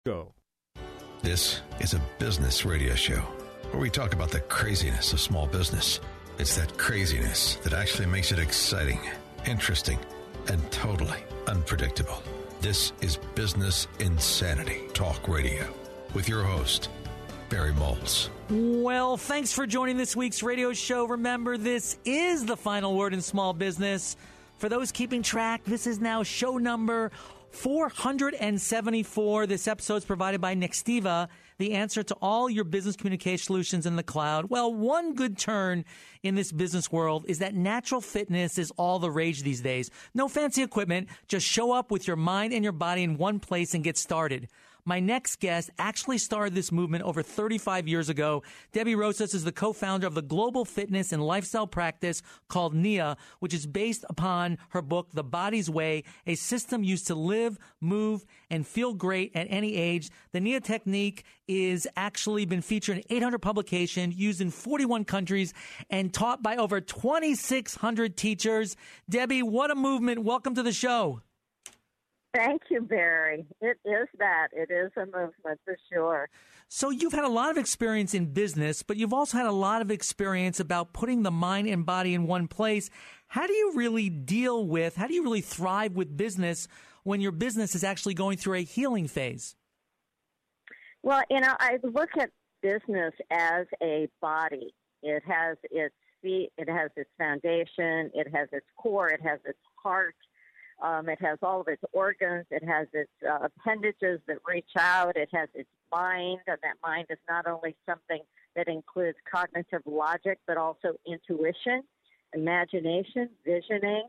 Go. This is a business radio show where we talk about the craziness of small business. It's that craziness that actually makes it exciting, interesting, and totally unpredictable. This is Business Insanity Talk Radio with your host, Barry Maltz. Well, thanks for joining this week's radio show. Remember, this is the final word in small business. For those keeping track, this is now show number 474. This episode is provided by Nextiva, the answer to all your business communication solutions in the cloud. Well, one good turn in this business world is that natural fitness is all the rage these days. No fancy equipment. Just show up with your mind and your body in one place and get started. My next guest actually started this movement over 35 years ago. Debbie Rosas is the co-founder of the global fitness and lifestyle practice called NIA, which is based upon her book, The Body's Way, a system used to live, move, and feel great at any age. The NIA technique is actually been featured in 800 publications, used in 41 countries, and taught by over 2,600 teachers. Debbie, what a movement. Welcome to the show. Thank you, Barry. It is that. It is a movement for sure. So you've had a lot of experience in business, but you've also had a lot of experience about putting the mind and body in one place. How do you really thrive with business when your business is actually going through a healing phase? Well, I look at business as a body. It has its feet, it has its foundation, it has its core, it has its heart. It has all of its organs. It has its appendages that reach out. It has its mind, and that mind is not only something that includes cognitive logic, but also intuition, imagination, visioning.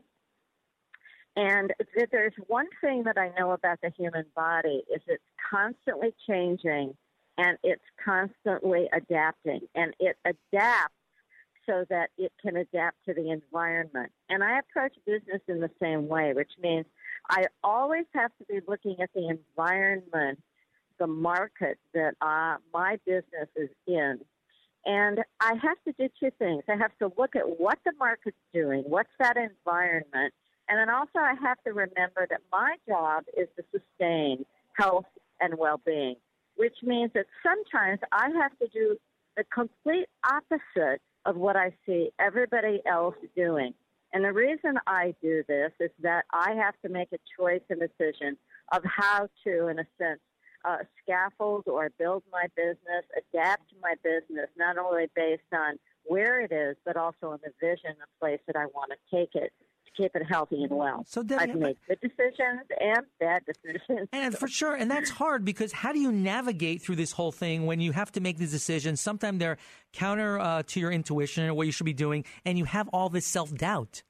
And there's one thing that I know about the human body is it's constantly changing, and it's constantly adapting, and it adapts so that it can adapt to the environment. And I approach business in the same way, which means I always have to be looking at the environment, the market that my business is in. And I have to do two things. I have to look at what the market's doing, what's that environment, and then also I have to remember that my job is to sustain health and well-being, which means that sometimes I have to do the complete opposite of what I see everybody else doing. And the reason I do this is that I have to make a choice and decision of how to, in a sense, scaffold or build my business, adapt my business, not only based on where it is, but also on the vision, the place that I want to take it, to keep it healthy and well. So Debbie, I've made good decisions and bad decisions. And for sure, and that's hard because how do you navigate through this whole thing when you have to make these decisions? Sometimes they're counter to your intuition or what you should be doing, and you have all this self-doubt.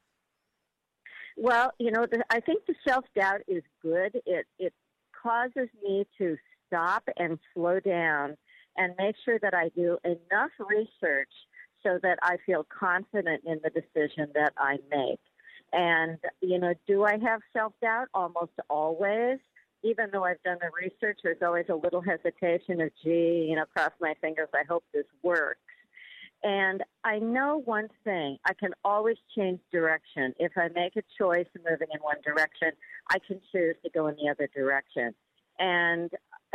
Well, I think the self-doubt is good. It causes me to stop and slow down and make sure that I do enough research so that I feel confident in the decision that I make. And, do I have self-doubt? Almost always. Even though I've done the research, there's always a little hesitation of, cross my fingers, I hope this works. And I know one thing, I can always change direction. If I make a choice moving in one direction, I can choose to go in the other direction. And,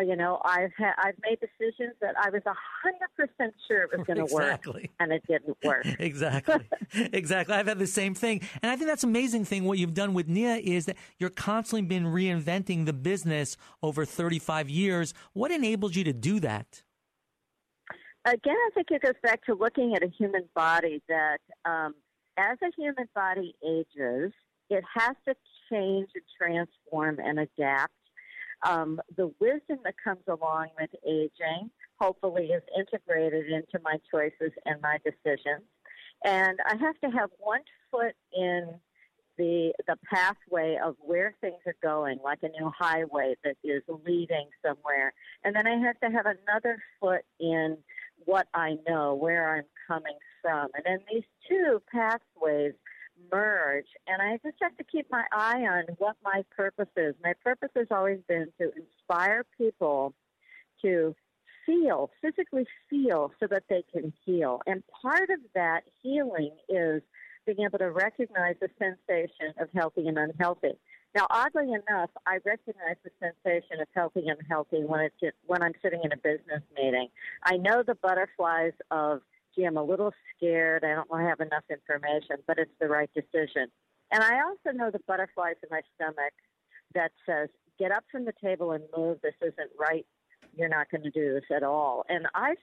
I've made decisions that I was 100% sure it was going to work, and it didn't work. Exactly. I've had the same thing. And I think that's an amazing thing. What you've done with NIA is that you're constantly been reinventing the business over 35 years. What enabled you to do that? Again, I think it goes back to looking at a human body that as a human body ages, it has to change and transform and adapt. The wisdom that comes along with aging hopefully is integrated into my choices and my decisions. And I have to have one foot in the pathway of where things are going, like a new highway that is leading somewhere. And then I have to have another foot in what I know, where I'm coming from. And then these two pathways merge, and I just have to keep my eye on what my purpose is. My purpose has always been to inspire people to physically feel so that they can heal. And part of that healing is being able to recognize the sensation of healthy and unhealthy. Now, oddly enough, I recognize the sensation of healthy and unhealthy when I'm sitting in a business meeting. I know the butterflies of, gee, I'm a little scared, I don't have enough information, but it's the right decision. And I also know the butterflies in my stomach that says, get up from the table and move, this isn't right, you're not going to do this at all. And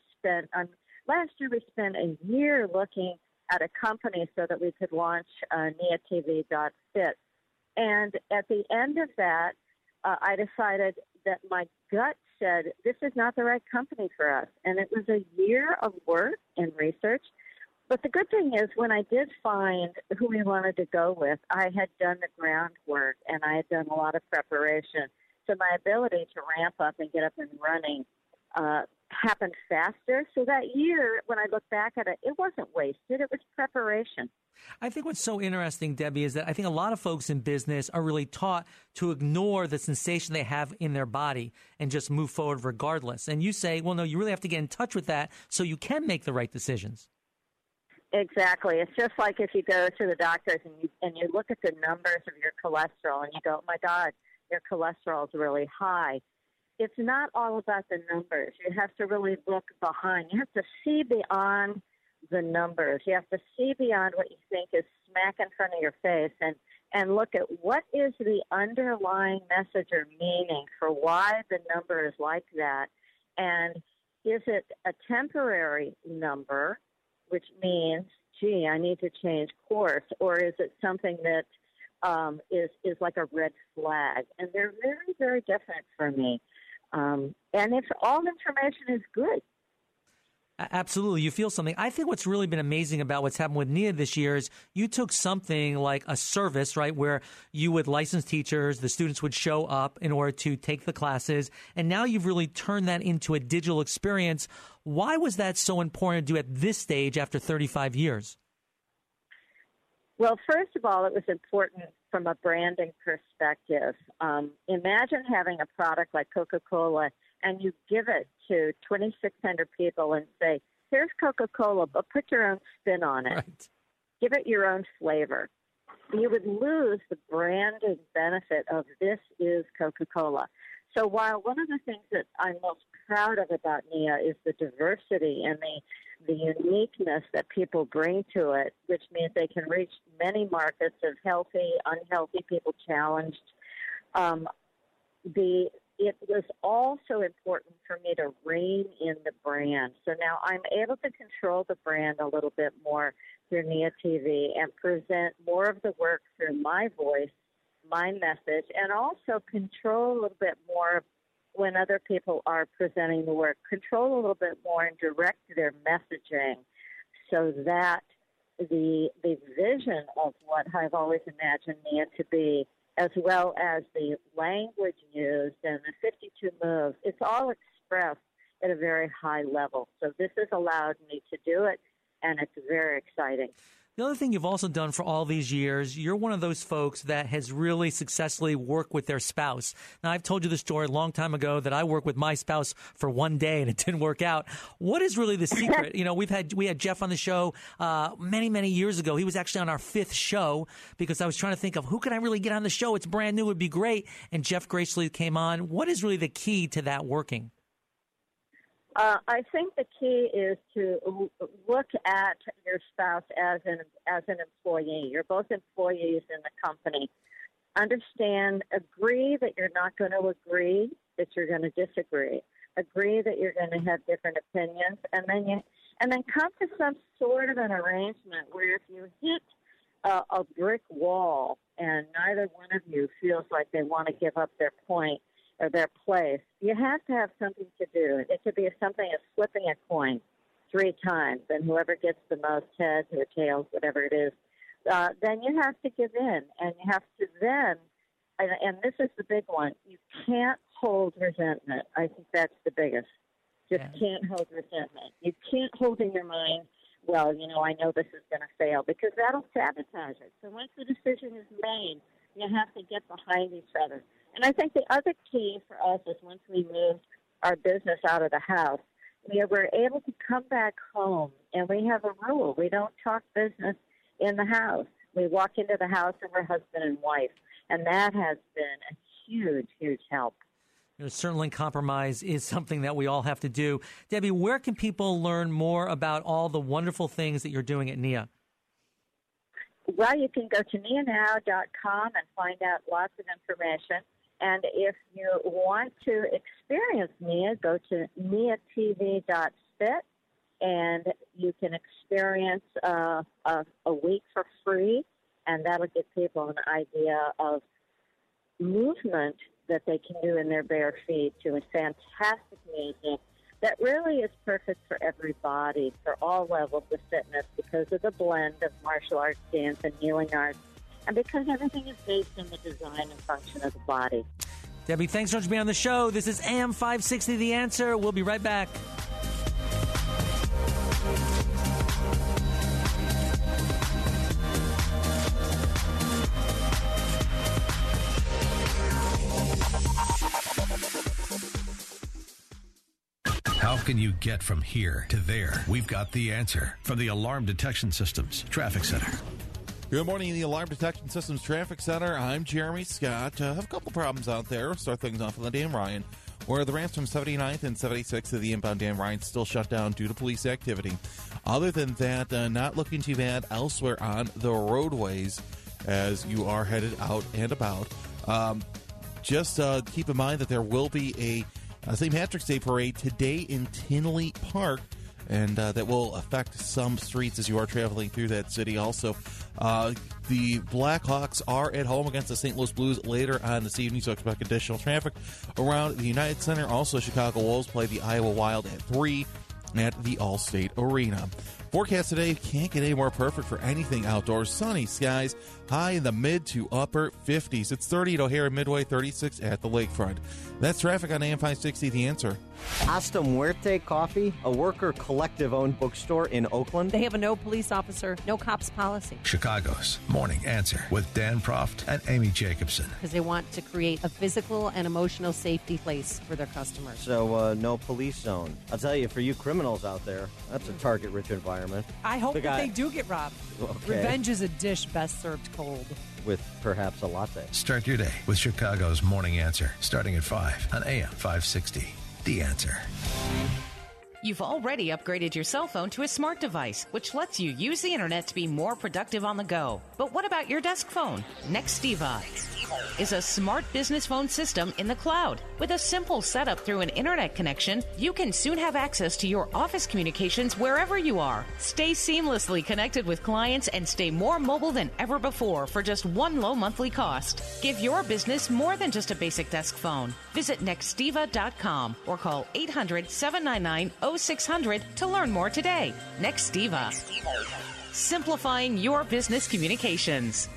last year we spent a year looking at a company so that we could launch NiaTV.fit. And at the end of that, I decided that my gut said, this is not the right company for us. And it was a year of work and research. But the good thing is when I did find who we wanted to go with, I had done the groundwork and I had done a lot of preparation. So my ability to ramp up and get up and running happened faster. So that year, when I look back at it, it wasn't wasted. It was preparation. I think what's so interesting, Debbie, is that I think a lot of folks in business are really taught to ignore the sensation they have in their body and just move forward regardless. And you say, well, no, you really have to get in touch with that so you can make the right decisions. Exactly. It's just like if you go to the doctors and you look at the numbers of your cholesterol and you go, oh, my God, your cholesterol is really high. It's not all about the numbers. You have to really look behind. You have to see beyond the numbers. You have to see beyond what you think is smack in front of your face and look at what is the underlying message or meaning for why the number is like that. And is it a temporary number, which means, gee, I need to change course, or is it something that is like a red flag? And they're very, very different for me. And if all information is good. Absolutely. You feel something. I think what's really been amazing about what's happened with NIA this year is you took something like a service, right, where you would license teachers, the students would show up in order to take the classes, and now you've really turned that into a digital experience. Why was that so important to do at this stage after 35 years? Well, first of all, it was important from a branding perspective. Imagine having a product like Coca-Cola and you give it to 2,600 people and say, here's Coca-Cola, but put your own spin on it. Right. Give it your own flavor. You would lose the branding benefit of this is Coca-Cola. So while one of the things that I'm most proud of about NIA is the diversity and the uniqueness that people bring to it, which means they can reach many markets of healthy, unhealthy people, challenged, it was also important for me to rein in the brand. So now I'm able to control the brand a little bit more through NIA TV and present more of the work through my voice, my message, and also control a little bit more when other people are presenting the work, control a little bit more and direct their messaging so that the vision of what I've always imagined NIA to be, as well as the language used and the 52 moves, it's all expressed at a very high level. So this has allowed me to do it, and it's very exciting. The other thing you've also done for all these years, you're one of those folks that has really successfully worked with their spouse. Now, I've told you the story a long time ago that I worked with my spouse for one day and it didn't work out. What is really the secret? You know, we had Jeff on the show many, many years ago. He was actually on our 5th show because I was trying to think of who can I really get on the show? It's brand new. It would be great. And Jeff Gracely came on. What is really the key to that working? I think the key is to look at your spouse as an employee. You're both employees in the company. Understand, agree that you're not going to agree, that you're going to disagree. Agree that you're going to have different opinions, and then come to some sort of an arrangement where if you hit a brick wall and neither one of you feels like they want to give up their point or their place, you have to have something to do. It could be something as flipping a coin 3 times, and whoever gets the most heads or tails, whatever it is, then you have to give in, and you have to then, and this is the big one, you can't hold resentment. I think that's the biggest. Can't hold resentment. You can't hold in your mind, well, you know, I know this is going to fail, because that'll sabotage it. So once the decision is made, you have to get behind each other. And I think the other key for us is once we moved our business out of the house, we were able to come back home, and we have a rule. We don't talk business in the house. We walk into the house and we're husband and wife. And that has been a huge, huge help. Certainly compromise is something that we all have to do. Debbie, where can people learn more about all the wonderful things that you're doing at NIA? Well, you can go to nianow.com and find out lots of information. And if you want to experience NIA, go to niatv.fit, and you can experience a week for free, and that'll give people an idea of movement that they can do in their bare feet to a fantastic music that really is perfect for everybody, for all levels of fitness, because of the blend of martial arts, dance, and healing arts, and because everything is based on the design and function of the body. Debbie, thanks so much for being on the show. This is AM 560, The Answer. We'll be right back. How can you get from here to there? We've got the answer from the Alarm Detection Systems Traffic Center. Good morning, the Alarm Detection Systems Traffic Center. I'm Jeremy Scott. I have a couple problems out there. Start things off on the Dan Ryan, where the ramps from 79th and 76th to the inbound Dan Ryan still shut down due to police activity. Other than that, not looking too bad elsewhere on the roadways as you are headed out and about. Just keep in mind that there will be a St. Patrick's Day parade today in Tinley Park, and that will affect some streets as you are traveling through that city. Also, the Blackhawks are at home against the St. Louis Blues later on this evening, so expect additional traffic around the United Center. Also, Chicago Wolves play the Iowa Wild at 3 at the Allstate Arena. Forecast today can't get any more perfect for anything outdoors. Sunny skies, high in the mid to upper 50s. It's 30 at O'Hare Midway, 36 at the lakefront. That's traffic on AM 560, The Answer. Hasta Muerte Coffee, a worker collective-owned bookstore in Oakland. They have a no police officer, no cops policy. Chicago's Morning Answer with Dan Proft and Amy Jacobson. Because they want to create a physical and emotional safety place for their customers. So, no police zone. I'll tell you, for you criminals out there, that's a target-rich environment. I hope that they do get robbed. Okay. Revenge is a dish best served cold. With perhaps a latte. Start your day with Chicago's Morning Answer, starting at 5 on AM 560. The Answer. You've already upgraded your cell phone to a smart device, which lets you use the internet to be more productive on the go. But what about your desk phone? Nextiva is a smart business phone system in the cloud. With a simple setup through an internet connection, you can soon have access to your office communications wherever you are. Stay seamlessly connected with clients and stay more mobile than ever before for just one low monthly cost. Give your business more than just a basic desk phone. Visit Nextiva.com or call 800-799-0600 to learn more today. Nextiva. Simplifying your business communications.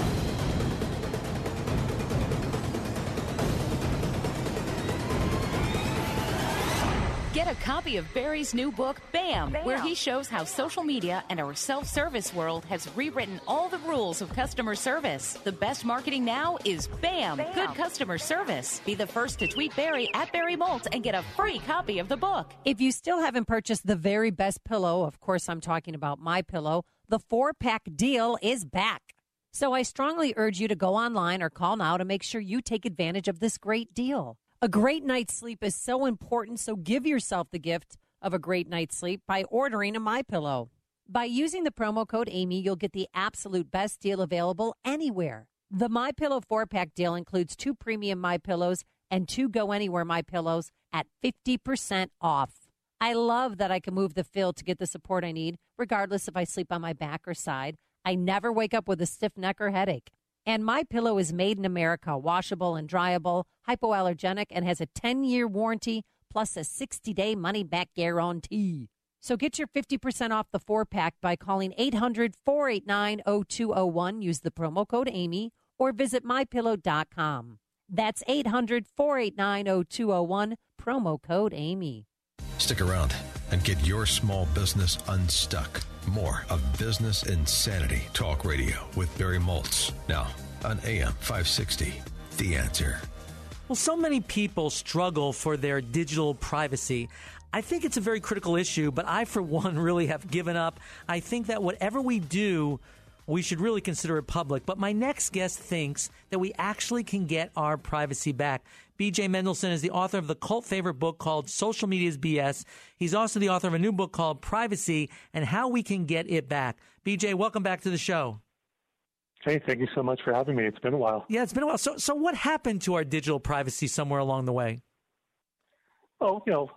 Get a copy of Barry's new book, Bam, where he shows how social media and our self-service world has rewritten all the rules of customer service. The best marketing now is Bam, good customer service. Be the first to tweet Barry at Barry Molt and get a free copy of the book. If you still haven't purchased the very best pillow, of course I'm talking about MyPillow, the 4-pack deal is back. So I strongly urge you to go online or call now to make sure you take advantage of this great deal. A great night's sleep is so important, so give yourself the gift of a great night's sleep by ordering a MyPillow. By using the promo code Amy, you'll get the absolute best deal available anywhere. The MyPillow 4-pack deal includes 2 premium MyPillows and 2 Go Anywhere MyPillows at 50% off. I love that I can move the fill to get the support I need, regardless if I sleep on my back or side. I never wake up with a stiff neck or headache. And MyPillow is made in America, washable and dryable, hypoallergenic, and has a 10-year warranty plus a 60-day money-back guarantee. So get your 50% off the 4-pack by calling 800-489-0201. Use the promo code Amy or visit MyPillow.com. That's 800-489-0201, promo code Amy. Stick around and get your small business unstuck. More of Business Insanity Talk Radio with Barry Moltz. Now on AM 560, The Answer. Well, so many people struggle for their digital privacy. I think it's a very critical issue, but I, for one, really have given up. I think that whatever we do we should really consider it public. But my next guest thinks that we actually can get our privacy back. BJ Mendelsohn is the author of the cult favorite book called Social Media's BS. He's also the author of a new book called Privacy and How We Can Get It Back. BJ, welcome back to the show. Hey, thank you so much for having me. It's been a while. Yeah, it's been a while. So what happened to our digital privacy somewhere along the way? Oh,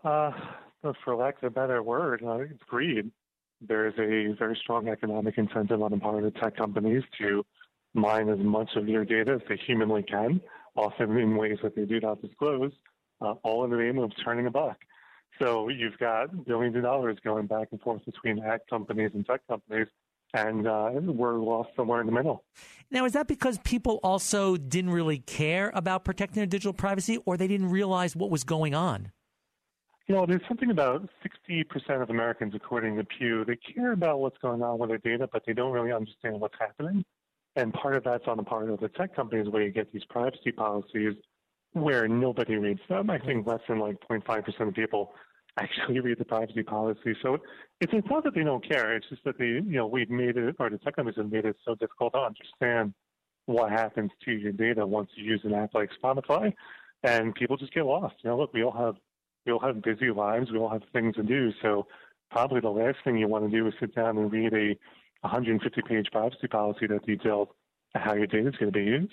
for lack of a better word, it's greed. There's a very strong economic incentive on the part of the tech companies to mine as much of your data as they humanly can, often in ways that they do not disclose, all in the name of turning a buck. So you've got billions of dollars going back and forth between ad companies and tech companies, and we're lost somewhere in the middle. Now, is that because people also didn't really care about protecting their digital privacy, or they didn't realize what was going on? There's something about 60% of Americans, according to Pew, they care about what's going on with their data, but they don't really understand what's happening. And part of that's on the part of the tech companies where you get these privacy policies where nobody reads them. I think less than 0.5% of people actually read the privacy policy. So it's not that they don't care. It's just that we've made it, or the tech companies have made it so difficult to understand what happens to your data once you use an app like Spotify, and people just get lost. Look, we all have busy lives. We all have things to do. So probably the last thing you want to do is sit down and read a 150-page privacy policy that details how your data is going to be used.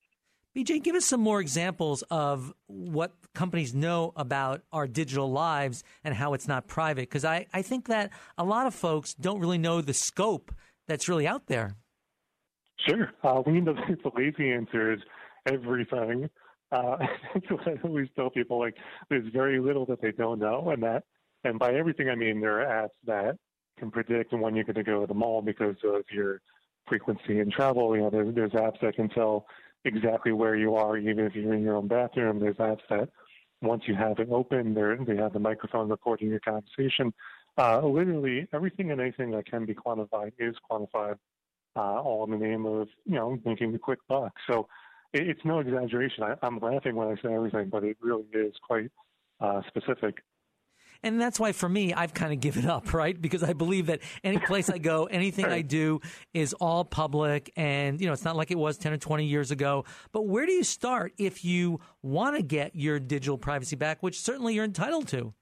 BJ, give us some more examples of what companies know about our digital lives and how it's not private, because I think that a lot of folks don't really know the scope that's really out there. Sure. The lazy answer is everything. That's what I always tell people. There's very little that they don't know, and by everything I mean there are apps that can predict when you're going to go to the mall because of your frequency in travel. There's apps that can tell exactly where you are, even if you're in your own bathroom. There's apps that once you have it open, they have the microphone recording your conversation. Literally everything and anything that can be quantified is quantified, all in the name of making a quick buck. So it's no exaggeration. I'm laughing when I say everything, but it really is quite specific. And that's why, for me, I've kind of given up, right? Because I believe that any place I go, anything I do is all public. And, it's not like it was 10 or 20 years ago. But where do you start if you want to get your digital privacy back, which certainly you're entitled to?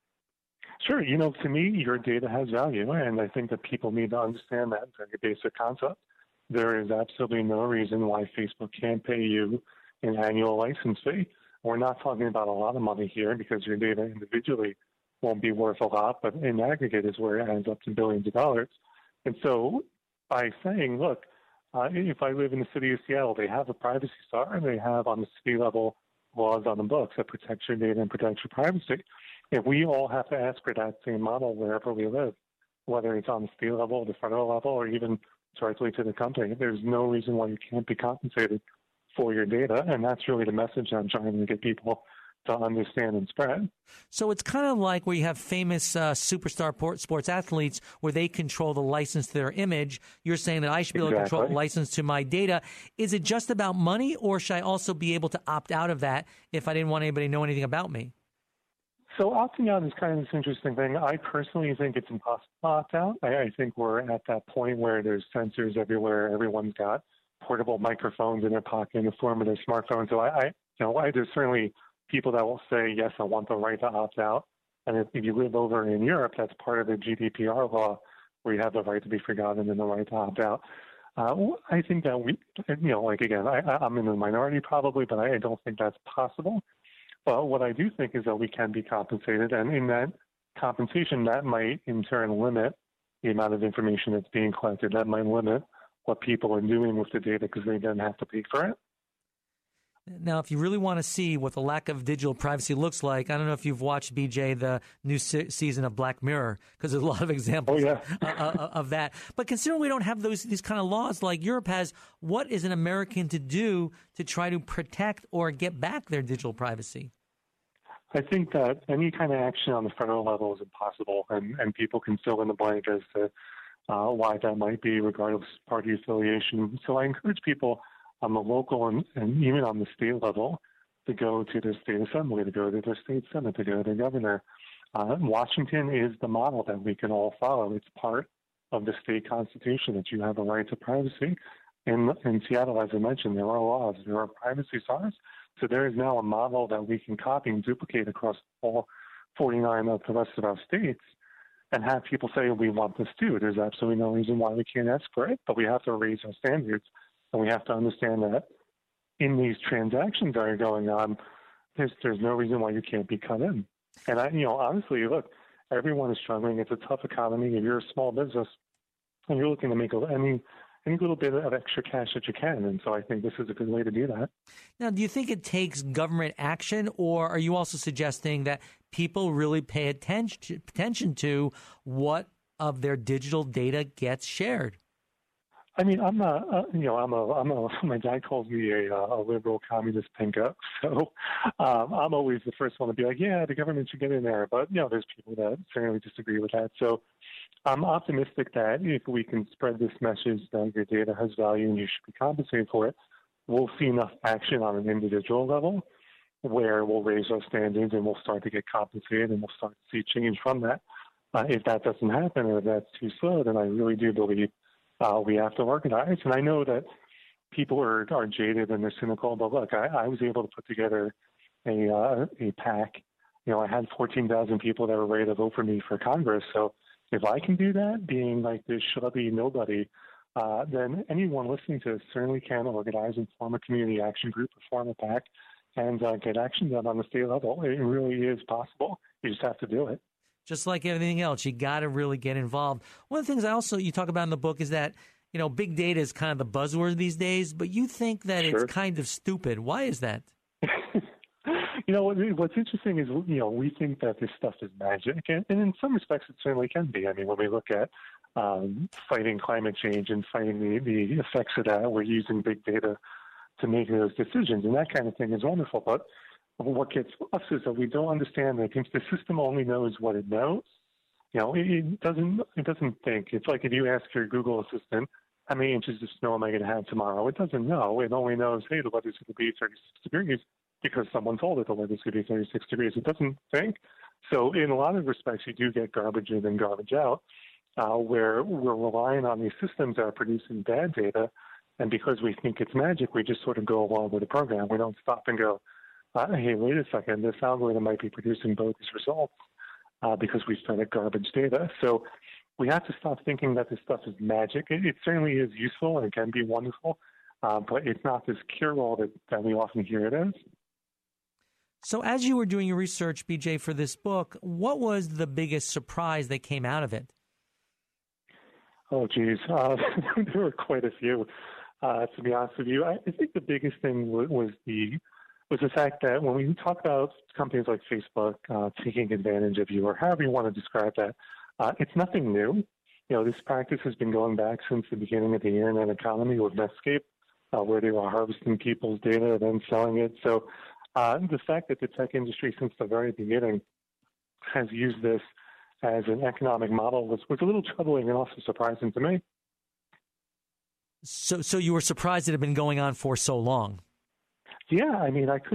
Sure. To me, your data has value. And I think that people need to understand that very basic concept. There is absolutely no reason why Facebook can't pay you an annual license fee. We're not talking about a lot of money here because your data individually won't be worth a lot, but in aggregate is where it adds up to billions of dollars. And so by saying, look, if I live in the city of Seattle, they have a privacy star, and they have on the city level laws on the books that protect your data and protect your privacy. If we all have to ask for that same model wherever we live, whether it's on the city level, the federal level, or even directly to the company, there's no reason why you can't be compensated for your data. And that's really the message I'm trying to get people to understand and spread. So it's kind of like where you have famous superstar sports athletes where they control the license to their image. You're saying that I should be able to control the license to my data. Is it just about money, or should I also be able to opt out of that if I didn't want anybody to know anything about me? So opting out is kind of this interesting thing. I personally think it's impossible to opt out. I think we're at that point where there's sensors everywhere. Everyone's got portable microphones in their pocket in the form of their smartphone. So there's certainly people that will say, yes, I want the right to opt out. And if you live over in Europe, that's part of the GDPR law where you have the right to be forgotten and the right to opt out. I think that I'm in the minority probably, but I don't think that's possible. But what I do think is that we can be compensated. And in that compensation, that might in turn limit the amount of information that's being collected. That might limit what people are doing with the data because they then have to pay for it. Now, if you really want to see what the lack of digital privacy looks like, I don't know if you've watched, BJ, the new season of Black Mirror, because there's a lot of examples of that. But considering we don't have these kind of laws like Europe has, what is an American to do to try to protect or get back their digital privacy? I think that any kind of action on the federal level is impossible, and people can fill in the blank as to why that might be, regardless of party affiliation. So I encourage people on the local and even on the state level to go to their state assembly, to go to their state senate, to go to their governor. Washington is the model that we can all follow. It's part of the state constitution that you have a right to privacy. In Seattle, as I mentioned, there are laws, there are privacy czars. So there is now a model that we can copy and duplicate across all 49 of the rest of our states and have people say, we want this too. There's absolutely no reason why we can't ask for it, but we have to raise our standards, and we have to understand that in these transactions that are going on, there's no reason why you can't be cut in. And honestly, look, everyone is struggling. It's a tough economy. If you're a small business and you're looking to make any little bit of extra cash that you can. And so I think this is a good way to do that. Now, do you think it takes government action, or are you also suggesting that people really pay attention to what of their digital data gets shared? I mean, I'm not, my dad calls me a liberal communist pinko. So I'm always the first one to be like, yeah, the government should get in there. But, there's people that certainly disagree with that. So I'm optimistic that if we can spread this message that your data has value and you should be compensated for it, we'll see enough action on an individual level where we'll raise our standards and we'll start to get compensated and we'll start to see change from that. If that doesn't happen or if that's too slow, then I really do believe we have to organize. And I know that people are jaded and they're cynical, but look, I was able to put together a PAC. I had 14,000 people that were ready to vote for me for Congress. So if I can do that, being like this schlubby nobody, then anyone listening to this certainly can organize and form a community action group or form a PAC and get action done on the state level. It really is possible. You just have to do it. Just like everything else, you got to really get involved. One of the things you talk about in the book is that, big data is kind of the buzzword these days, but you think that It's kind of stupid. Why is that? What's interesting is, we think that this stuff is magic, and in some respects it certainly can be. I mean, when we look at fighting climate change and fighting the effects of that, we're using big data to make those decisions, and that kind of thing is wonderful. But what gets us is that we don't understand that the system only knows what it knows. It doesn't think. It's like if you ask your Google Assistant, how many inches of snow am I going to have tomorrow? It doesn't know. It only knows, hey, the weather's going to be 36 degrees because someone told it the weather's going to be 36 degrees. It doesn't think. So in a lot of respects, you do get garbage in and garbage out, where we're relying on these systems that are producing bad data. And because we think it's magic, we just sort of go along with the program. We don't stop and go, hey, wait a second, this algorithm might be producing bogus results because we fed it garbage data. So we have to stop thinking that this stuff is magic. It certainly is useful and it can be wonderful, but it's not this cure-all that we often hear it as. So as you were doing your research, BJ, for this book, what was the biggest surprise that came out of it? Oh, geez. There were quite a few, to be honest with you. I think the biggest thing was the fact that when we talk about companies like Facebook taking advantage of you, or however you want to describe that, it's nothing new. This practice has been going back since the beginning of the internet economy with Netscape, where they were harvesting people's data and then selling it. So the fact that the tech industry since the very beginning has used this as an economic model was a little troubling and also surprising to me. So you were surprised it had been going on for so long? Yeah, I mean, I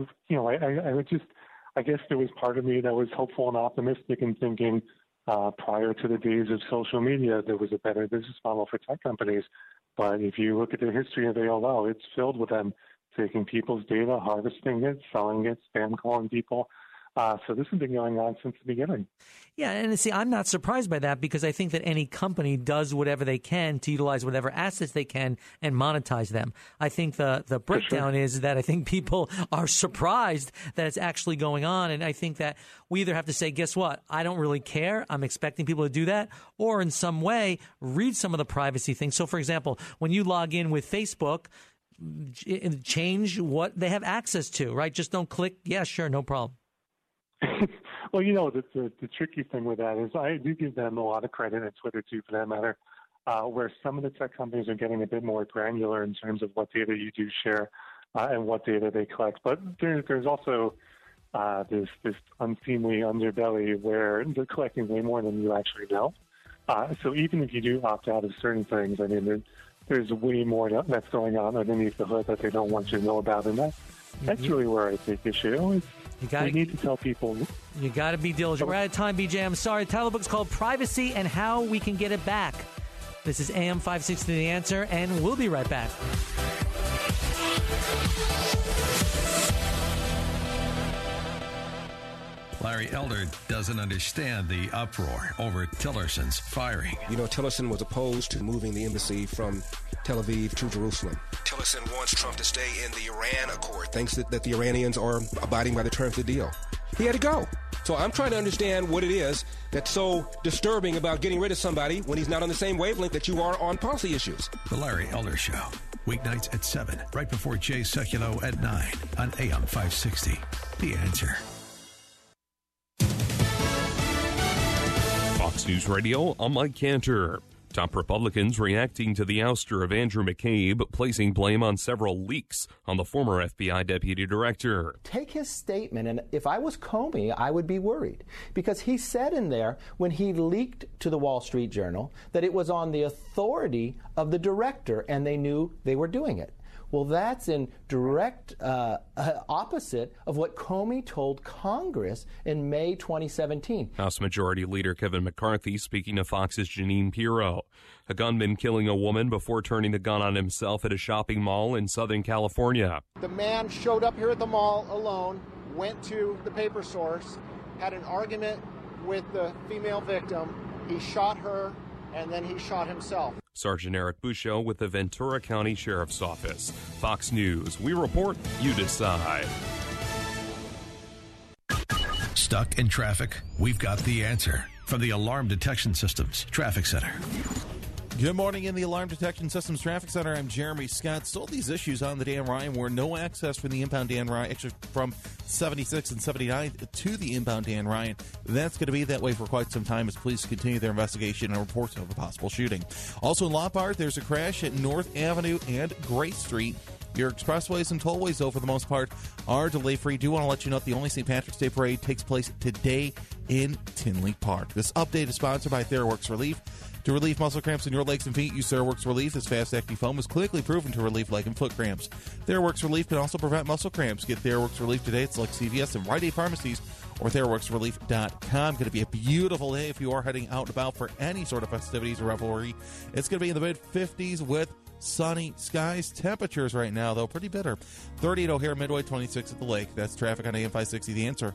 guess there was part of me that was hopeful and optimistic in thinking prior to the days of social media, there was a better business model for tech companies. But if you look at the history of AOL, it's filled with them taking people's data, harvesting it, selling it, spam calling people. So this has been going on since the beginning. Yeah, and see, I'm not surprised by that because I think that any company does whatever they can to utilize whatever assets they can and monetize them. I think the breakdown is that I think people are surprised that it's actually going on, and I think that we either have to say, guess what, I don't really care, I'm expecting people to do that, or in some way read some of the privacy things. So, for example, when you log in with Facebook, change what they have access to, right? Just don't click, yeah, sure, no problem. Well, the tricky thing with that is I do give them a lot of credit, and Twitter too, for that matter, where some of the tech companies are getting a bit more granular in terms of what data you do share and what data they collect. But there's also this unseemly underbelly where they're collecting way more than you actually know. So even if you do opt out of certain things, I mean, there's way more that's going on underneath the hood that they don't want you to know about, and that's really where I take issue. We need to tell people. You got to be diligent. We're out of time, BJ. I'm sorry. The title of the book's called Privacy and How We Can Get It Back. This is AM 560 The Answer, and we'll be right back. Larry Elder doesn't understand the uproar over Tillerson's firing. You know, Tillerson was opposed to moving the embassy from Tel Aviv to Jerusalem. Tillerson wants Trump to stay in the Iran Accord, thinks that the Iranians are abiding by the terms of the deal. He had to go. So I'm trying to understand what it is that's so disturbing about getting rid of somebody when he's not on the same wavelength that you are on policy issues. The Larry Elder Show, weeknights at 7, right before Jay Sekulow at 9 on AM 560. The Answer. Fox News Radio, I'm Mike Cantor. Top Republicans reacting to the ouster of Andrew McCabe, placing blame on several leaks on the former FBI deputy director. Take his statement, and if I was Comey, I would be worried. Because he said in there, when he leaked to the Wall Street Journal, that it was on the authority of the director, and they knew they were doing it. Well, that's in direct opposite of what Comey told Congress in May 2017. House Majority Leader Kevin McCarthy speaking to Fox's Jeanine Pirro. A gunman killing a woman before turning the gun on himself at a shopping mall in Southern California. The man showed up here at the mall alone, went to the paper source, had an argument with the female victim. He shot her, and then he shot himself. Sergeant Eric Buccio with the Ventura County Sheriff's Office. Fox News. We report, you decide. Stuck in traffic? We've got the answer from the Alarm Detection Systems Traffic Center. Good morning in the Alarm Detection Systems Traffic Center. I'm Jeremy Scott. Still these issues on the Dan Ryan where no access from the inbound Dan Ryan, actually from 76 and 79 to the inbound Dan Ryan. That's going to be that way for quite some time as police continue their investigation and reports of a possible shooting. Also in Lombard, there's a crash at North Avenue and Gray Street. Your expressways and tollways, though, for the most part, are delay-free. Do want to let you know that the only St. Patrick's Day Parade takes place today in Tinley Park. This update is sponsored by TheraWorks Relief. To relieve muscle cramps in your legs and feet, use TheraWorks Relief. This fast-acting foam is clinically proven to relieve leg and foot cramps. TheraWorks Relief can also prevent muscle cramps. Get TheraWorks Relief today. It's like CVS and Rite Aid pharmacies or TheraWorksRelief.com. Going to be a beautiful day if you are heading out and about for any sort of festivities or revelry. It's going to be in the mid-50s with sunny skies. Temperatures right now, though, pretty bitter. 30 at O'Hare Midway, 26 at the lake. That's traffic on AM 560. The Answer.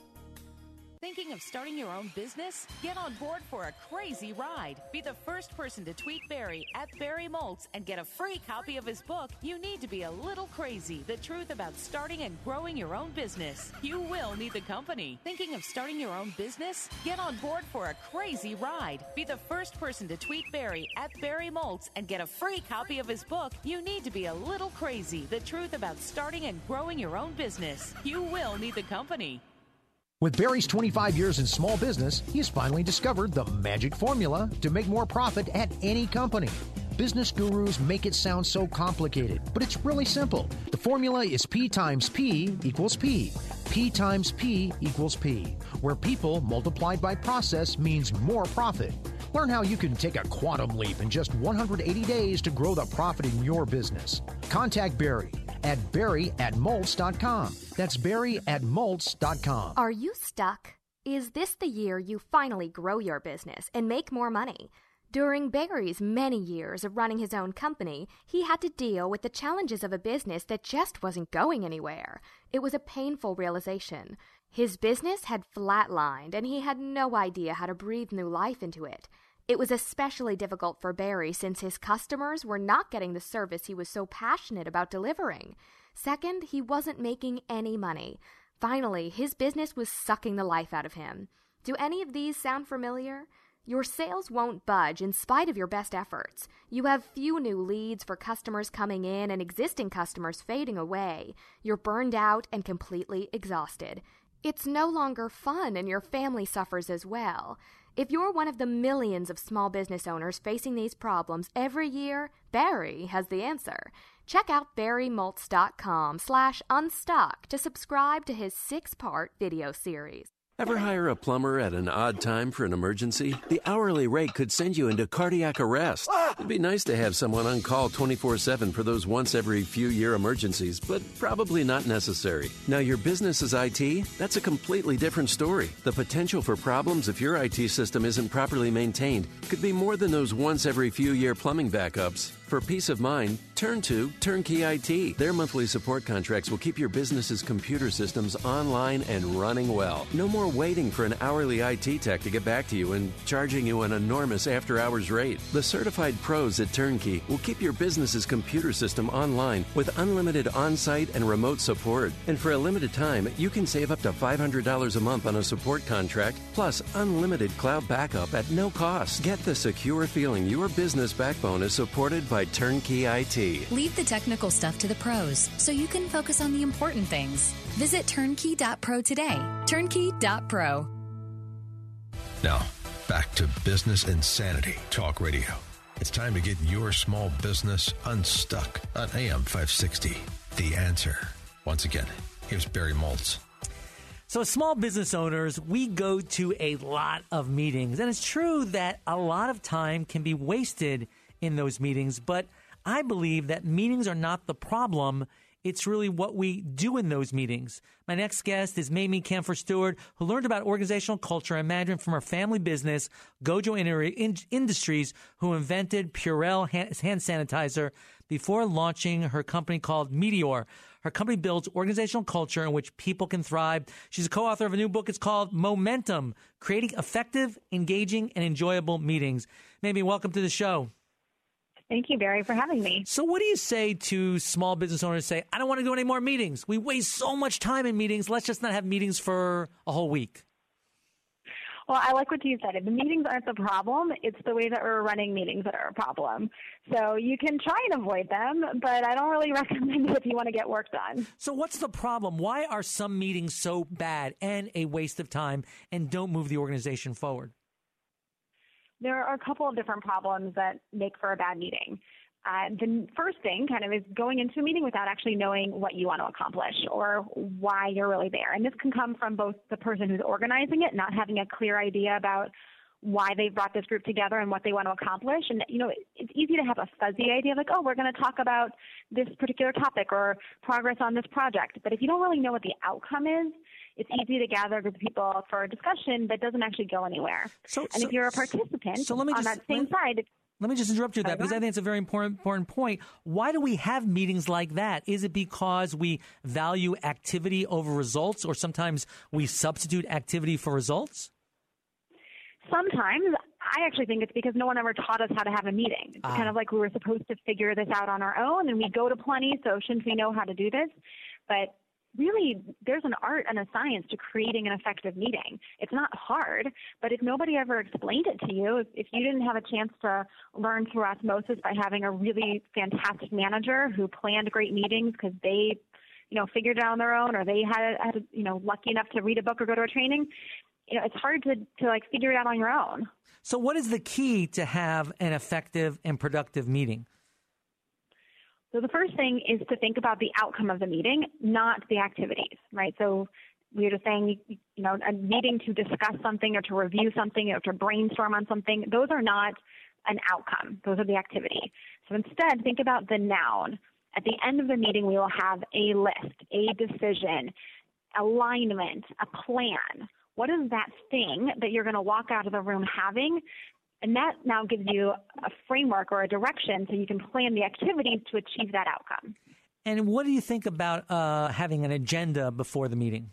Thinking of starting your own business? Get on board for a crazy ride. Be the first person to tweet Barry at Barry Moltz and get a free copy of his book, You Need to Be a Little Crazy, The Truth About Starting and Growing Your Own Business. You will need the company. Thinking of starting your own business? Get on board for a crazy ride. Be the first person to tweet Barry at Barry Moltz and get a free copy of his book, You Need to Be a Little Crazy, The Truth About Starting and Growing Your Own Business. You will need the company. With Barry's 25 years in small business, he has finally discovered the magic formula to make more profit at any company. Business gurus make it sound so complicated, but it's really simple. The formula is P times P equals P. P times P equals P, where people multiplied by process means more profit. Learn how you can take a quantum leap in just 180 days to grow the profit in your business. Contact Barry at barry@moltz.com. That's barry@moltz.com. Are you stuck? Is this the year you finally grow your business and make more money? During Barry's many years of running his own company, he had to deal with the challenges of a business that just wasn't going anywhere. It was a painful realization. His business had flatlined, and he had no idea how to breathe new life into it. It was especially difficult for Barry since his customers were not getting the service he was so passionate about delivering. Second, he wasn't making any money. Finally, his business was sucking the life out of him. Do any of these sound familiar? Your sales won't budge in spite of your best efforts. You have few new leads for customers coming in and existing customers fading away. You're burned out and completely exhausted. It's no longer fun, and your family suffers as well. If you're one of the millions of small business owners facing these problems every year, Barry has the answer. Check out barrymoltz.com/unstuck to subscribe to his 6-part video series. Ever hire a plumber at an odd time for an emergency? The hourly rate could send you into cardiac arrest. It'd be nice to have someone on call 24/7 for those once every few year emergencies, but probably not necessary. Now, your business is IT? That's a completely different story. The potential for problems if your IT system isn't properly maintained could be more than those once every few year plumbing backups. For peace of mind, turn to Turnkey IT. Their monthly support contracts will keep your business's computer systems online and running well. No more waiting for an hourly IT tech to get back to you and charging you an enormous after-hours rate. The certified pros at Turnkey will keep your business's computer system online with unlimited on-site and remote support. And for a limited time, you can save up to $500 a month on a support contract, plus unlimited cloud backup at no cost. Get the secure feeling your business backbone is supported by Turnkey IT. Leave the technical stuff to the pros so you can focus on the important things. Visit turnkey.pro today. Turnkey.pro. Now, back to Business Insanity Talk Radio. It's time to get your small business unstuck on AM 560. The Answer. Once again, here's Barry Maltz. So as small business owners, we go to a lot of meetings. And it's true that a lot of time can be wasted in those meetings, but I believe that meetings are not the problem. It's really what we do in those meetings. My next guest is Mamie Camphor Stewart, who learned about organizational culture and management from her family business, Gojo Industries, who invented Purell hand sanitizer before launching her company called Meteor. Her company builds organizational culture in which people can thrive. She's a co-author of a new book. It's called Momentum, Creating Effective, Engaging, and Enjoyable Meetings. Mamie, welcome to the show. Thank you, Barry, for having me. So what do you say to small business owners who say, I don't want to do any more meetings. We waste so much time in meetings. Let's just not have meetings for a whole week. Well, I like what you said. The meetings aren't the problem. It's the way that we're running meetings that are a problem. So you can try and avoid them, but I don't really recommend it if you want to get work done. So what's the problem? Why are some meetings so bad and a waste of time and don't move the organization forward? There are a couple of different problems that make for a bad meeting. The first thing kind of is going into a meeting without actually knowing what you want to accomplish or why you're really there. And this can come from both the person who's organizing it, not having a clear idea about why they brought this group together and what they want to accomplish. And, you know, it's easy to have a fuzzy idea like, oh, we're going to talk about this particular topic or progress on this project. But if you don't really know what the outcome is, it's easy to gather a group of people for a discussion that doesn't actually go anywhere. If you're a participant on that same side... Let me just interrupt you with that because I think it's a very important point. Why do we have meetings like that? Is it because we value activity over results, or sometimes we substitute activity for results? Sometimes. I actually think it's because no one ever taught us how to have a meeting. It's kind of like we were supposed to figure this out on our own, and we go to plenty, so shouldn't we know how to do this? But really, there's an art and a science to creating an effective meeting. It's not hard, but if nobody ever explained it to you, if you didn't have a chance to learn through osmosis by having a really fantastic manager who planned great meetings because they, figured it out on their own, or they had lucky enough to read a book or go to a training, it's hard to figure it out on your own. So what is the key to have an effective and productive meeting? So the first thing is to think about the outcome of the meeting, not the activities, right? So we were just saying, a meeting to discuss something or to review something or to brainstorm on something, those are not an outcome. Those are the activity. So instead, think about the noun. At the end of the meeting, we will have a list, a decision, alignment, a plan. What is that thing that you're going to walk out of the room having? And that now gives you a framework or a direction so you can plan the activities to achieve that outcome. And what do you think about having an agenda before the meeting?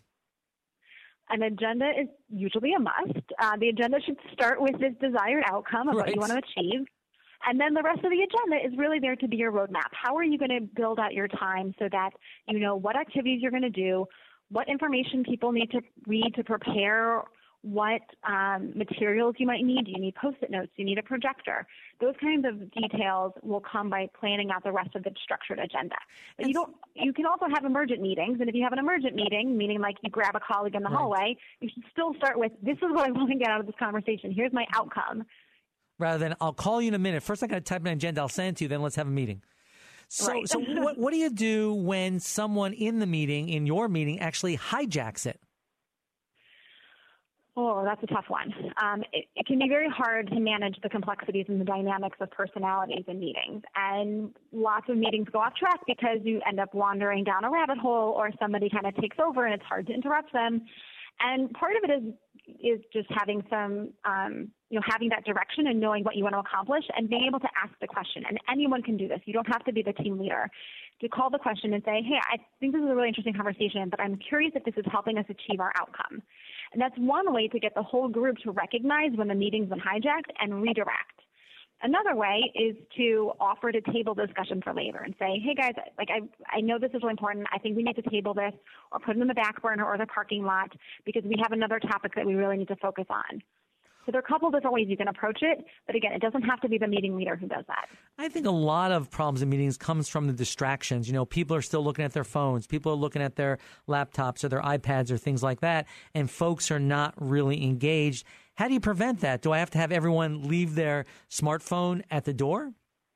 An agenda is usually a must. The agenda should start with this desired outcome of what you want to achieve. And then the rest of the agenda is really there to be your roadmap. How are you going to build out your time so that you know what activities you're going to do, what information people need to read to prepare, what materials you might need. Do you need Post-it notes? Do you need a projector? Those kinds of details will come by planning out the rest of the structured agenda. But you can also have emergent meetings, and if you have an emergent meeting, meaning like you grab a colleague in the hallway, you should still start with, this is what I want to get out of this conversation. Here's my outcome. Rather than, I'll call you in a minute. First I got to type an agenda, I'll send it to you, then let's have a meeting. So what do you do when someone in the meeting, in your meeting, actually hijacks it? Oh, that's a tough one. It can be very hard to manage the complexities and the dynamics of personalities in meetings. And lots of meetings go off track because you end up wandering down a rabbit hole or somebody kind of takes over and it's hard to interrupt them. And part of it is just having some, having that direction and knowing what you want to accomplish and being able to ask the question. And anyone can do this. You don't have to be the team leader. To call the question and say, hey, I think this is a really interesting conversation, but I'm curious if this is helping us achieve our outcome. And that's one way to get the whole group to recognize when the meeting's been hijacked and redirect. Another way is to offer to table discussion for later and say, hey guys, I know this is really important. I think we need to table this or put it in the back burner or the parking lot because we have another topic that we really need to focus on. So there are a couple different ways you can approach it. But again, it doesn't have to be the meeting leader who does that. I think a lot of problems in meetings comes from the distractions. People are still looking at their phones. People are looking at their laptops or their iPads or things like that. And folks are not really engaged. How do you prevent that? Do I have to have everyone leave their smartphone at the door?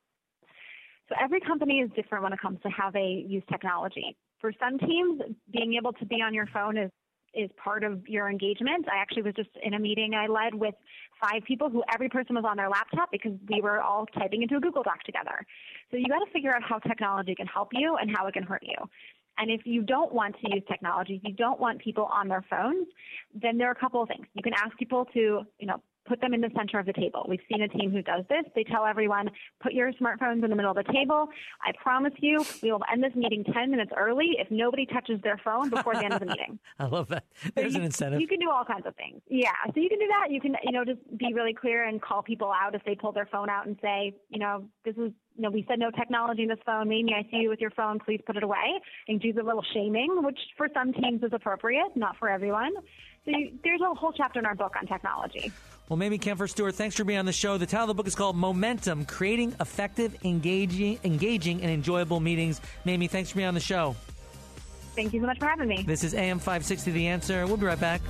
So every company is different when it comes to how they use technology. For some teams, being able to be on your phone is part of your engagement. I actually was just in a meeting I led with 5 people who every person was on their laptop because we were all typing into a Google Doc together. So you got to figure out how technology can help you and how it can hurt you. And if you don't want to use technology, if you don't want people on their phones, then there are a couple of things. You can ask people to, put them in the center of the table. We've seen a team who does this. They tell everyone, put your smartphones in the middle of the table. I promise you, we will end this meeting 10 minutes early if nobody touches their phone before the end of the meeting. I love that. There's an incentive. You can do all kinds of things. Yeah. So you can do that. You can, just be really clear and call people out if they pull their phone out and say, this is, we said no technology in this phone. Maybe I see you with your phone. Please put it away. And do the little shaming, which for some teams is appropriate, not for everyone. So there's a whole chapter in our book on technology. Well, Mamie Kempfer Stewart, thanks for being on the show. The title of the book is called Momentum, Creating Effective, Engaging, and Enjoyable Meetings. Mamie, thanks for being on the show. Thank you so much for having me. This is AM 560, The Answer. We'll be right back.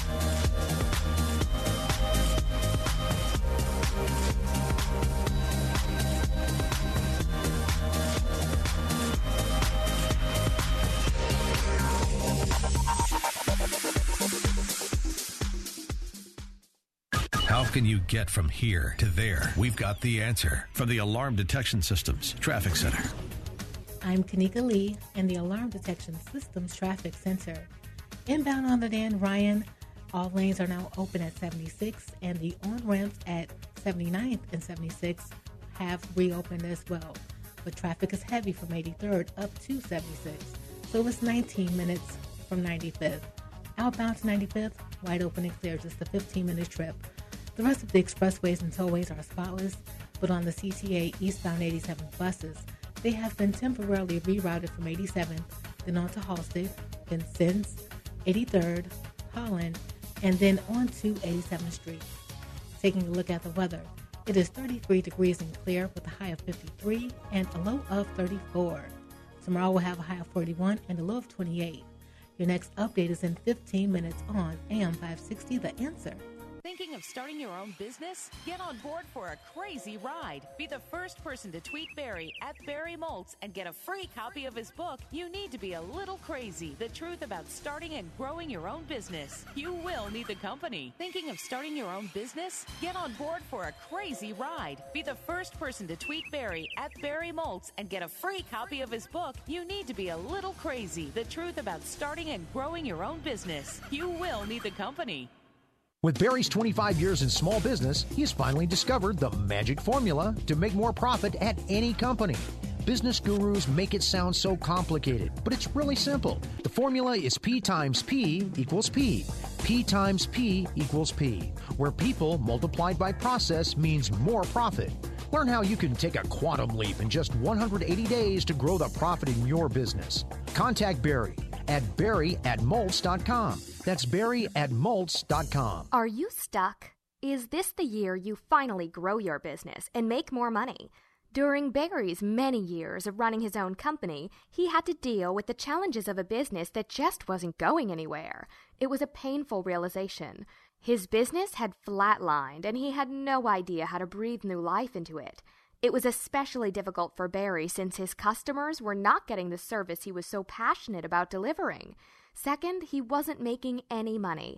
How can you get from here to there? We've got the answer from the Alarm Detection Systems Traffic Center. I'm Kanika Lee in the Alarm Detection Systems Traffic Center. Inbound on the Dan Ryan, all lanes are now open at 76, and the on-ramps at 79th and 76 have reopened as well. But traffic is heavy from 83rd up to 76, so it's 19 minutes from 95th. Outbound to 95th, wide open and clear, just a 15-minute trip. The rest of the expressways and tollways are spotless, but on the CTA eastbound 87 buses, they have been temporarily rerouted from 87th, then on to Halsted, then Sins, 83rd, Holland, and then on to 87th Street. Taking a look at the weather, it is 33 degrees and clear with a high of 53 and a low of 34. Tomorrow we'll have a high of 41 and a low of 28. Your next update is in 15 minutes on AM 560, The Answer. Thinking of starting your own business? Get on board for a crazy ride. Be the first person to tweet Barry at Barry Moltz and get a free copy of his book, You Need to Be a Little Crazy, The Truth About Starting and Growing Your Own Business. You will need the company. Thinking of starting your own business? Get on board for a crazy ride. Be the first person to tweet Barry at Barry Moltz and get a free copy of his book, You Need to Be a Little Crazy, The Truth About Starting and Growing Your Own Business. You will need the company. With Barry's 25 years in small business, he has finally discovered the magic formula to make more profit at any company. Business gurus make it sound so complicated, but it's really simple. The formula is P times P equals P. P times P equals P, where people multiplied by process means more profit. Learn how you can take a quantum leap in just 180 days to grow the profit in your business. Contact Barry at barry@moltz.com. That's barry@moltz.com. Are you stuck? Is this the year you finally grow your business and make more money? During Barry's many years of running his own company, he had to deal with the challenges of a business that just wasn't going anywhere. It was a painful realization. His business had flatlined, and he had no idea how to breathe new life into it. It was especially difficult for Barry since his customers were not getting the service he was so passionate about delivering. Second, he wasn't making any money.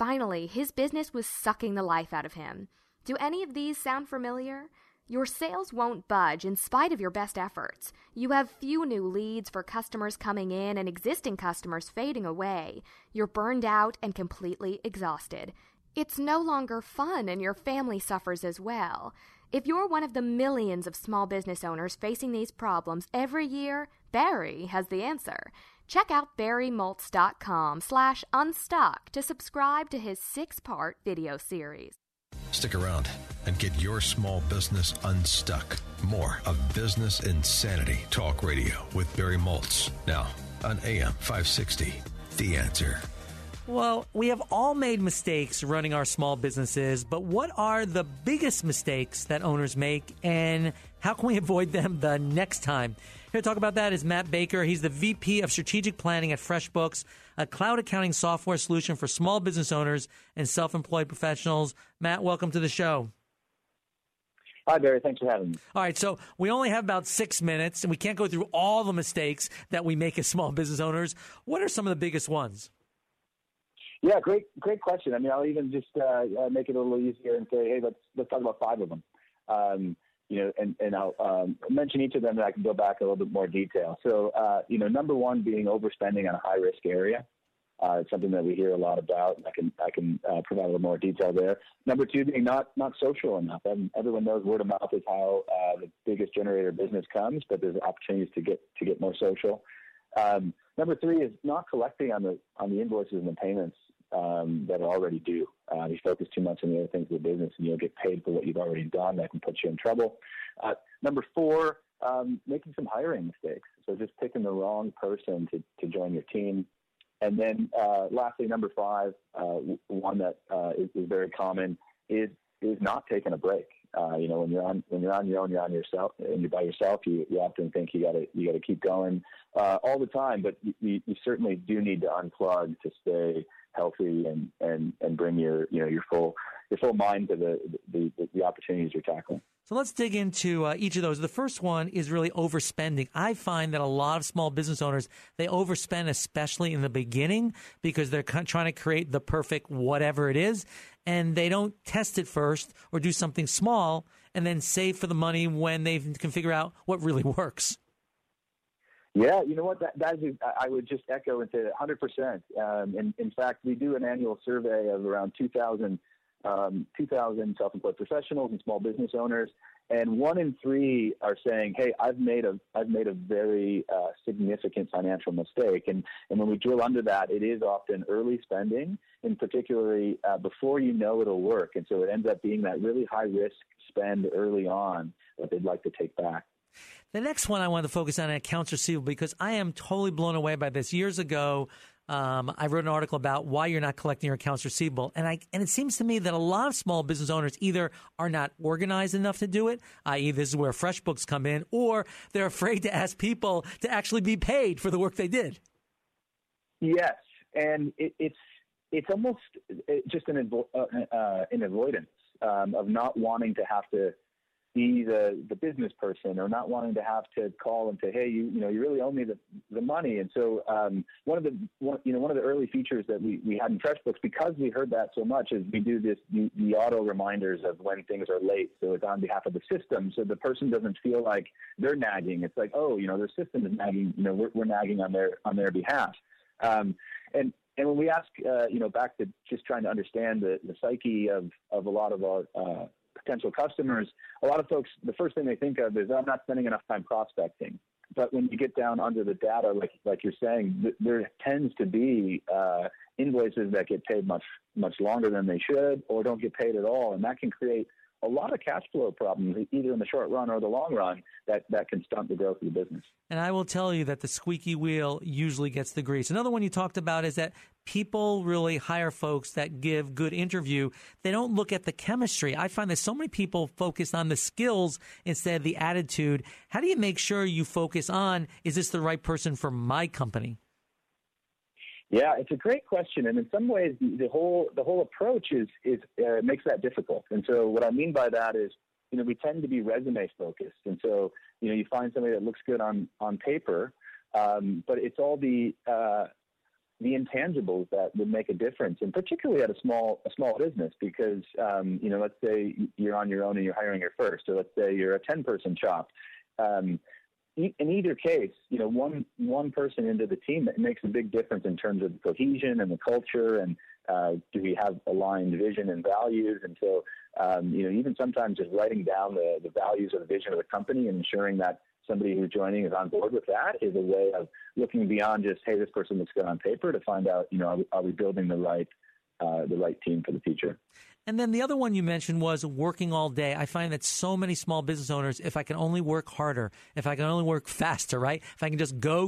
finally, his business was sucking the life out of him. Do any of these sound familiar? Your sales won't budge in spite of your best efforts. You have few new leads for customers coming in and existing customers fading away. You're burned out and completely exhausted. It's no longer fun and your family suffers as well. If you're one of the millions of small business owners facing these problems every year, Barry has the answer. Check out barrymoltz.com/unstuck to subscribe to his 6-part video series. Stick around and get your small business unstuck. More of Business Insanity Talk Radio with Barry Moltz. Now on AM 560, The Answer. Well, we have all made mistakes running our small businesses, but what are the biggest mistakes that owners make, and how can we avoid them the next time? Here to talk about that is Matt Baker. He's the VP of Strategic Planning at FreshBooks, a cloud accounting software solution for small business owners and self-employed professionals. Matt, welcome to the show. Hi, Barry. Thanks for having me. All right, so we only have about 6 minutes, and we can't go through all the mistakes that we make as small business owners. What are some of the biggest ones? Yeah, great question. I mean, I'll even just make it a little easier and say, hey, let's talk about 5 of them. And I'll mention each of them, and I can go back a little bit more detail. So, number one being overspending on a high-risk area. It's something that we hear a lot about. I can provide a little more detail there. Number 2 being not social enough. Everyone knows word of mouth is how the biggest generator of business comes, but there's opportunities to get more social. Number 3 is not collecting on the invoices and the payments that are already due. You focus too much on the other things of the business, and you'll get paid for what you've already done. That can put you in trouble. Number 4, making some hiring mistakes. So just picking the wrong person to join your team. And then lastly, number 5, one that is very common is not taking a break. When you're on your own, you're on yourself, and you're by yourself. You often think you got to keep going all the time, but you certainly do need to unplug to stay healthy and bring your full mind to the opportunities you're tackling. So let's dig into each of those. The first one is really overspending. I find that a lot of small business owners, they overspend, especially in the beginning, because they're trying to create the perfect whatever it is, and they don't test it first or do something small and then save for the money when they can figure out what really works. Yeah, you know what? That is, I would just echo and say 100%. In fact, we do an annual survey of around 2,000 self-employed professionals and small business owners, and 1 in 3 are saying, "Hey, I've made a very significant financial mistake." And when we drill under that, it is often early spending, and particularly before you know it'll work. And so it ends up being that really high risk spend early on that they'd like to take back. The next one I wanted to focus on accounts receivable, because I am totally blown away by this. Years ago, I wrote an article about why you're not collecting your accounts receivable. And it seems to me that a lot of small business owners either are not organized enough to do it, i.e. this is where FreshBooks come in, or they're afraid to ask people to actually be paid for the work they did. Yes, and it's almost just an avoidance of not wanting to have to be the business person, or not wanting to have to call and say, hey, you really owe me the money. And so one of the early features that we had in FreshBooks, because we heard that so much, is we do the auto reminders of when things are late. So it's on behalf of the system, so the person doesn't feel like they're nagging. It's like, oh, their system is nagging. We're nagging on their behalf. And when we ask, back to just trying to understand the psyche of a lot of our potential customers, a lot of folks, the first thing they think of is, I'm not spending enough time prospecting. But when you get down under the data, like you're saying, there tends to be invoices that get paid much longer than they should, or don't get paid at all, and that can create a lot of cash flow problems, either in the short run or the long run, that can stunt the growth of the business. And I will tell you that the squeaky wheel usually gets the grease. Another one you talked about is that people really hire folks that give good interview. They don't look at the chemistry. I find that so many people focus on the skills instead of the attitude. How do you make sure you focus on, is this the right person for my company? Yeah, it's a great question, and in some ways, the whole approach makes that difficult. And so, what I mean by that is, we tend to be resume focused, and so you find somebody that looks good on paper, but it's all the intangibles that would make a difference, and particularly at a small business, because let's say you're on your own and you're hiring your first, or let's say you're a 10-person shop. In either case, one person into the team, that makes a big difference in terms of the cohesion and the culture, and do we have aligned vision and values? And so, even sometimes just writing down the values or the vision of the company and ensuring that somebody who's joining is on board with that is a way of looking beyond just, hey, this person looks good on paper, to find out, are we building the right team for the future? And then the other one you mentioned was working all day. I find that so many small business owners, if I can only work harder, if I can only work faster, right? If I can just go,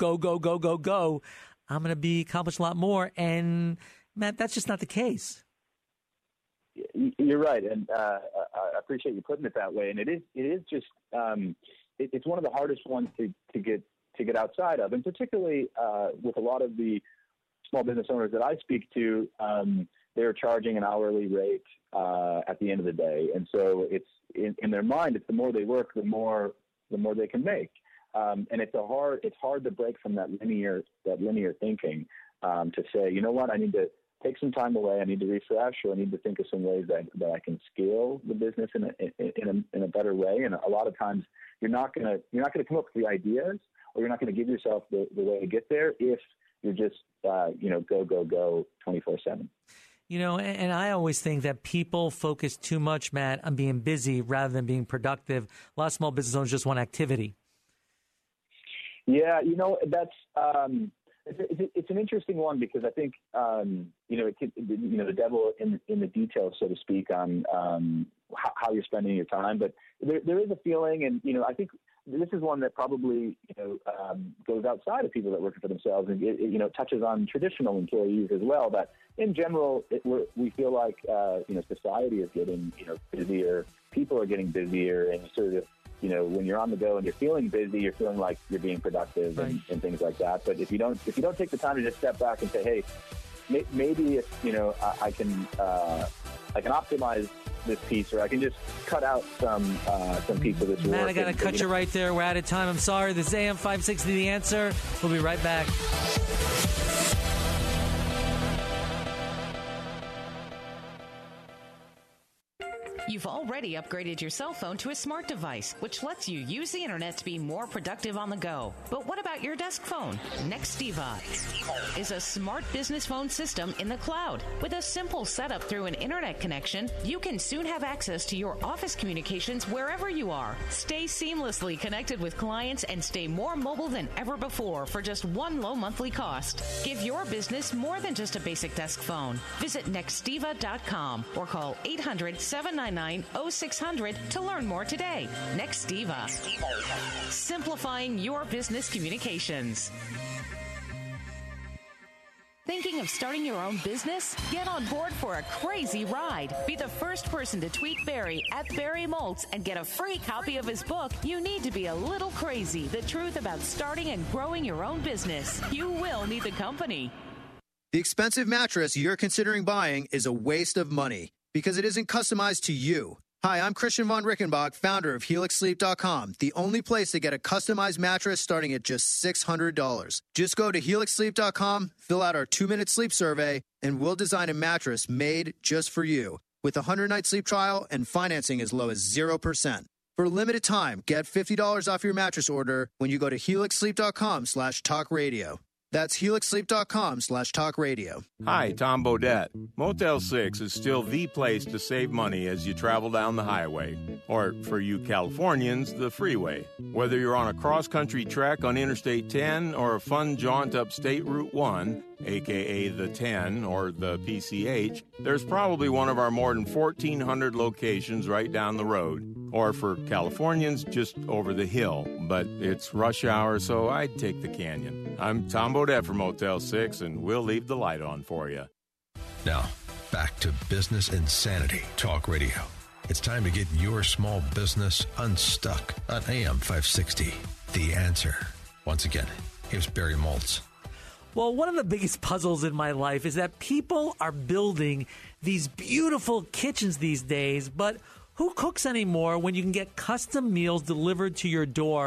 I'm going to accomplish a lot more. And Matt, that's just not the case. You're right, and I appreciate you putting it that way. And it is just it's one of the hardest ones to get outside of, and particularly with a lot of the small business owners that I speak to. They're charging an hourly rate at the end of the day, and so it's in their mind. It's the more they work, the more they can make, and it's hard to break from that linear thinking to say, you know what, I need to take some time away. I need to refresh, or I need to think of some ways that I can scale the business in a better way. And a lot of times, you're not gonna come up with the ideas, or you're not gonna give yourself the way to get there if you're just go 24/7. And I always think that people focus too much, Matt, on being busy rather than being productive. A lot of small business owners just want activity. Yeah, that's it's an interesting one, because I think the devil in the details, so to speak, on how you're spending your time. But there is a feeling, and I think this is one that probably goes outside of people that work for themselves, and it touches on traditional employees as well. That in general, we feel like society is getting busier, people are getting busier, and sort of when you're on the go and you're feeling busy, you're feeling like you're being productive, right, and things like that. But if you don't take the time to just step back and say, hey, maybe if I can optimize this piece, or I can just cut out some piece of this work. Matt, I got to cut you right there. We're out of time. I'm sorry. This is AM 560, The Answer. We'll be right back. You've already upgraded your cell phone to a smart device, which lets you use the internet to be more productive on the go. But what about your desk phone? Nextiva is a smart business phone system in the cloud. With a simple setup through an internet connection, you can soon have access to your office communications wherever you are. Stay seamlessly connected with clients and stay more mobile than ever before for just one low monthly cost. Give your business more than just a basic desk phone. Visit Nextiva.com or call 800-799-0600 to learn more today. Nextiva. Simplifying your business communications. Thinking of starting your own business? Get on board for a crazy ride. Be the first person to tweet Barry at Barry Moltz and get a free copy of his book, You Need to Be a Little Crazy, The Truth About Starting and Growing Your Own Business. You will need the company. The expensive mattress you're considering buying is a waste of money because it isn't customized to you. Hi, I'm Christian von Rickenbach, founder of HelixSleep.com, the only place to get a customized mattress starting at just $600. Just go to HelixSleep.com, fill out our 2-minute sleep survey, and we'll design a mattress made just for you with a 100-night sleep trial and financing as low as 0%. For a limited time, get $50 off your mattress order when you go to HelixSleep.com/talkradio. That's HelixSleep.com/talkradio. Hi, Tom Bodette. Motel 6 is still the place to save money as you travel down the highway. Or, for you Californians, the freeway. Whether you're on a cross-country trek on Interstate 10 or a fun jaunt up State Route 1, a.k.a. the 10 or the PCH, there's probably one of our more than 1,400 locations right down the road. Or for Californians, just over the hill. But it's rush hour, so I'd take the canyon. I'm Tom Bodette from Motel 6, and we'll leave the light on for you. Now, back to Business Insanity Talk Radio. It's time to get your small business unstuck on AM 560. The Answer. Once again, here's Barry Moltz. Well, one of the biggest puzzles in my life is that people are building these beautiful kitchens these days, but who cooks anymore when you can get custom meals delivered to your door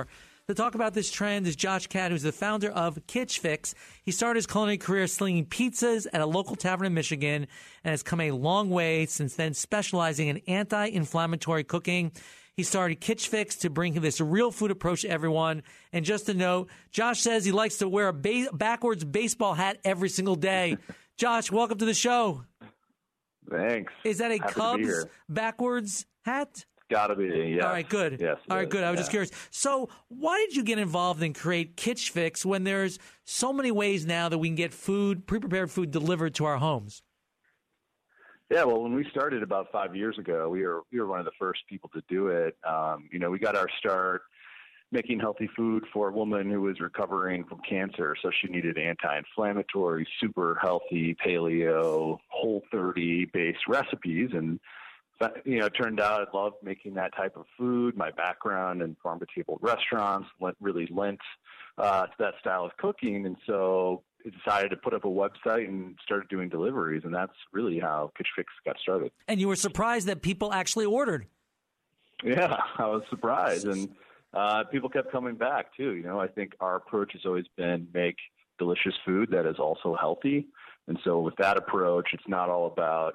To talk about this trend is Josh Catt, who's the founder of Kitch Fix. He started his culinary career slinging pizzas at a local tavern in Michigan and has come a long way since then, specializing in anti-inflammatory cooking. He started Kitch Fix to bring this real food approach to everyone. And just a note, Josh says he likes to wear a backwards baseball hat every single day. Josh, welcome to the show. Thanks. Is that a Happy Cubs backwards hat? Gotta be, yeah. All right, good. Yes. All right, good. I was just curious. So why did you get involved and create Kitch Fix when there's so many ways now that we can get food, pre-prepared food delivered to our homes? Yeah, well, when we started about 5 years ago, we were one of the first people to do it. We got our start making healthy food for a woman who was recovering from cancer. So she needed anti-inflammatory, super healthy, paleo, Whole30 based recipes. And it turned out I loved making that type of food. My background in farm-to-table restaurants really lent to that style of cooking. And so I decided to put up a website and started doing deliveries. And that's really how Kitch Fix got started. And you were surprised that people actually ordered. Yeah, I was surprised. And people kept coming back, too. I think our approach has always been make delicious food that is also healthy. And so with that approach, it's not all about,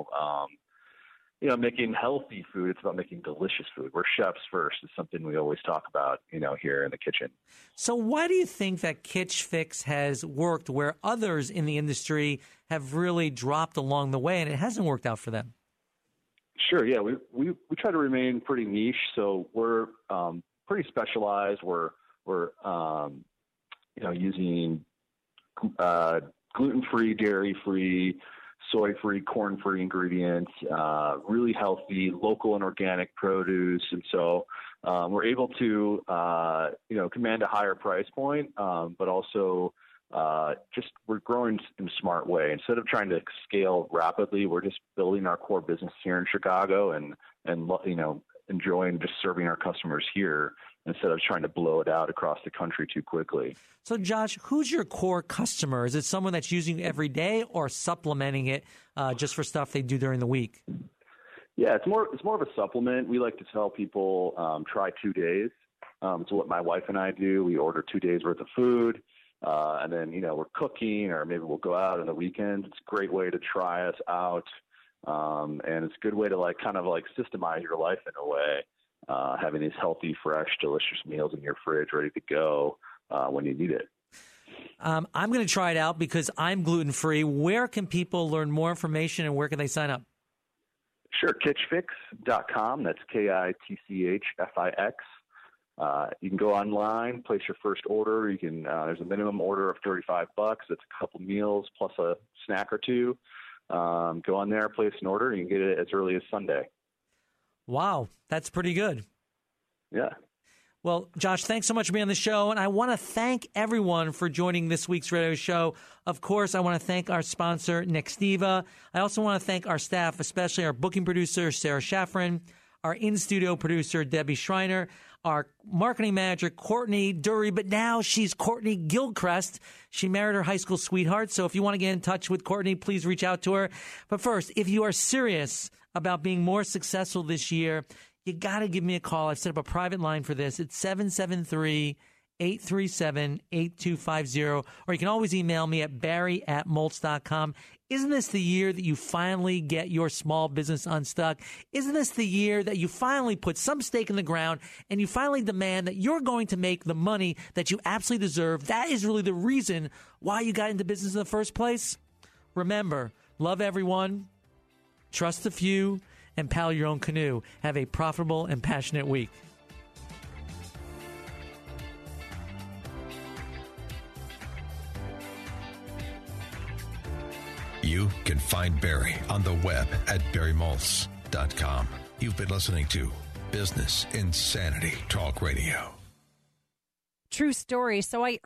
making healthy food. It's about making delicious food. We're chefs first. It's something we always talk about, here in the kitchen. So why do you think that Kitch Fix has worked where others in the industry have really dropped along the way and it hasn't worked out for them? Sure. Yeah. We try to remain pretty niche. So we're pretty specialized. We're using gluten-free, dairy-free, soy-free, corn-free ingredients, really healthy, local and organic produce. And so we're able to, command a higher price point, but also we're growing in a smart way. Instead of trying to scale rapidly, we're just building our core business here in Chicago and enjoying just serving our customers here instead of trying to blow it out across the country too quickly. So, Josh, who's your core customer? Is it someone that's using it every day or supplementing it just for stuff they do during the week? Yeah, it's more of a supplement. We like to tell people try 2 days. It's what my wife and I do. We order 2 days worth of food, and then we're cooking, or maybe we'll go out on the weekends. It's a great way to try us out, and it's a good way to systemize your life in a way. Having these healthy, fresh, delicious meals in your fridge ready to go when you need it. I'm going to try it out because I'm gluten-free. Where can people learn more information and where can they sign up? Sure, kitchfix.com. That's KITCHFIX. You can go online, place your first order. You can. There's a minimum order of $35. That's a couple meals plus a snack or two. Go on there, place an order. You can get it as early as Sunday. Wow, that's pretty good. Yeah. Well, Josh, thanks so much for being on the show. And I want to thank everyone for joining this week's radio show. Of course, I want to thank our sponsor, Nextiva. I also want to thank our staff, especially our booking producer, Sarah Shaffrin, our in-studio producer, Debbie Schreiner, our marketing manager, Courtney Dury, but now she's Courtney Gilchrist. She married her high school sweetheart. So if you want to get in touch with Courtney, please reach out to her. But first, if you are serious about being more successful this year, you got to give me a call. I've set up a private line for this. It's 773-837-8250. Or you can always email me at barry@moltz.com. Isn't this the year that you finally get your small business unstuck? Isn't this the year that you finally put some stake in the ground and you finally demand that you're going to make the money that you absolutely deserve? That is really the reason why you got into business in the first place. Remember, love everyone, trust the few, and paddle your own canoe. Have a profitable and passionate week. You can find Barry on the web at barrymoltz.com. You've been listening to Business Insanity Talk Radio. True story. So I